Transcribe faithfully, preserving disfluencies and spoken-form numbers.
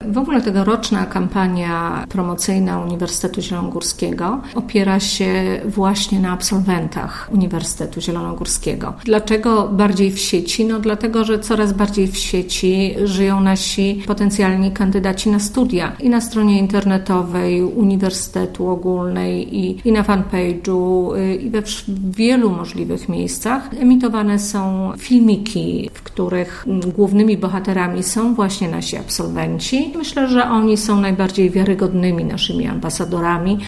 W ogóle tegoroczna kampania promocyjna Uniwersytetu Zielonogórskiego opiera się właśnie na absolwentach Uniwersytetu Zielonogórskiego. Dlaczego bardziej w sieci? No dlatego, że coraz bardziej w sieci żyją nasi potencjalni kandydaci na studia. I na stronie internetowej Uniwersytetu Ogólnej, i, i na fanpage'u, i we wielu możliwych miejscach emitowane są filmiki, w których głównymi bohaterami są właśnie nasi absolwenci. Myślę, że oni są najbardziej wiarygodnymi naszymi ambasadorami.